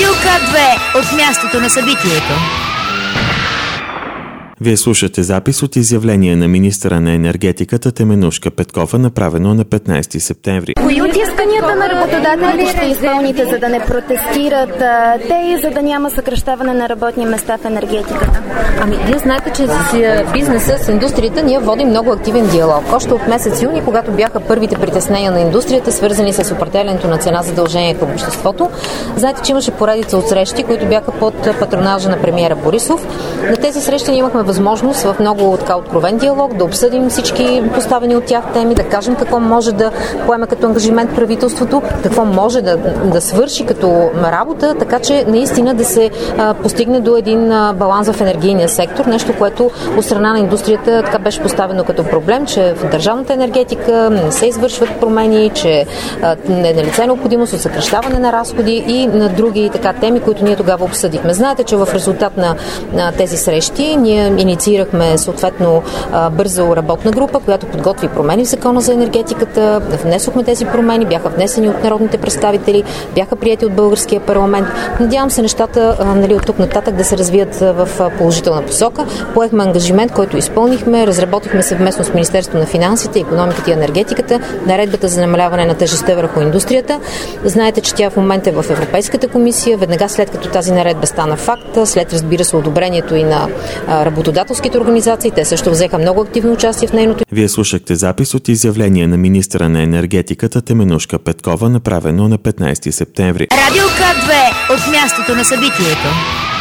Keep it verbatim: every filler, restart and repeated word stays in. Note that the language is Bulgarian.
Радио К две от мястото на събитието. Вие слушате запис от изявление на министъра на енергетиката Теменужка Петкова, направено на петнайсети септември. Кои от исканията на работодателите ще изпълните, за да не протестират те и за да няма съкращаване на работни места в енергетиката? Ами, вие знаете, че с бизнеса, с индустрията ние водим много активен диалог. Още от месец юни, когато бяха първите притеснения на индустрията, свързани с определенето на цена задължение към обществото, знаете, че имаше поредица от срещи, които бяха под патронажа на премиера Борисов. На тези срещи ние имахме възможност в много така откровен диалог да обсъдим всички поставени от тях теми, да кажем какво може да поеме като ангажимент правителството, какво може да, да свърши като работа, така че наистина да се а, постигне до един а, баланс в енергийния сектор, нещо, което от страна на индустрията така беше поставено като проблем, че в държавната енергетика не се извършват промени, че а, не е налице необходимост от съкращаване на разходи и на други така теми, които ние тогава обсъдихме. Знаете, че в резултат на, на тези срещи ние инициирахме съответно бързо работна група, която подготви промени в Закона за енергетиката. Внесохме тези промени, бяха внесени от народните представители, бяха приети от българския парламент. Надявам се нещата, нали, от тук нататък да се развият в положителна посока. Поехме ангажимент, който изпълнихме, разработихме съвместно с Министерството на финансите, икономиката и енергетиката наредбата за намаляване на тежестта върху индустрията. Знаете, че тя в момента е в Европейската комисия. Веднага след като тази наредба стана факт, след разбира се одобрението и на работодателските организации, те също взеха много активно участие в нейното. Вие слушахте запис от изявление на министъра на енергетиката Теменужка Петкова, направено на петнайсети септември. Радио К две от мястото на събитието.